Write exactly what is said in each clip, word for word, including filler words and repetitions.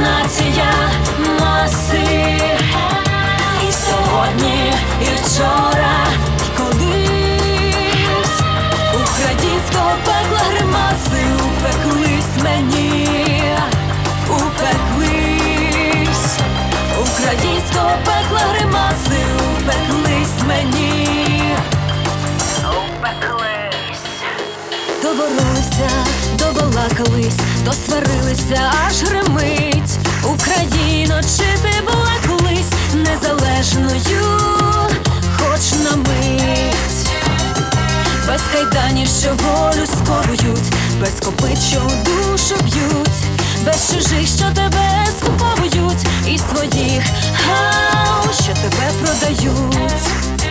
нація маси. І сьогодні, і вчора, і колись українського пекла гримаси упеклись мені, упеклись. Українського пекла гримаси упеклись мені, упеклись. Доборолися, добалакались, досварилися, аж гримить. Україно, чи ти була колись незалежною, хоч на мить? Без кайданів, що волю сковують, без копит, що у душу б'ють, без чужих, що тебе скуповують, і своїх, гау, що тебе продають.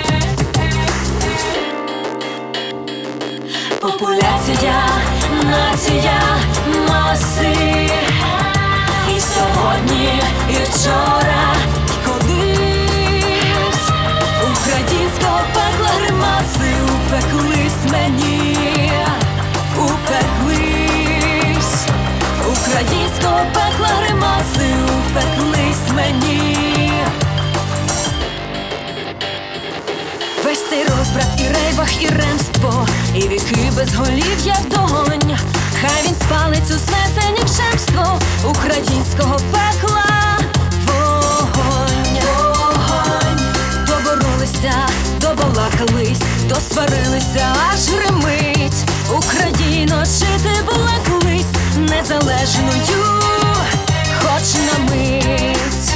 Популяція, нація маси. І сьогодні, і вчора, і колись українського пекла гримаси упеклись мені, упеклись. Українського пекла гримаси упеклись мені. Весь цей розбрат і рейвах, і ремство, і віки безголів'я вдогонь. Хай він спалить усе це нікчемство українського пекла. Вогонь, вогонь. Доборолися, добалакались, досварилися, аж гримить. Україно, чи ти була колись незалежною, хоч на мить?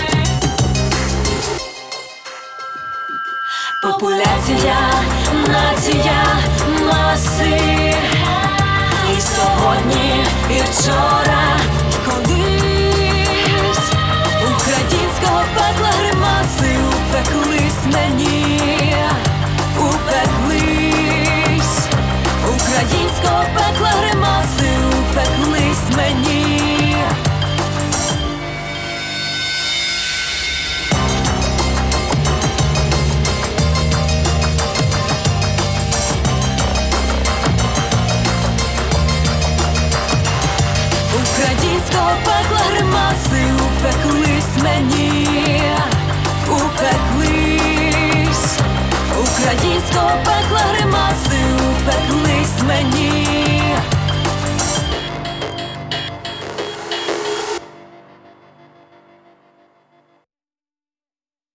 Популяція, нація маси. І сьогодні, і вчора, і колись українського пекла гримаси упеклись мені, упеклись. Українського пекла гримаси упеклись мені. Українського пекла гримаси упеклись мені, упеклись. Українського пекла гримаси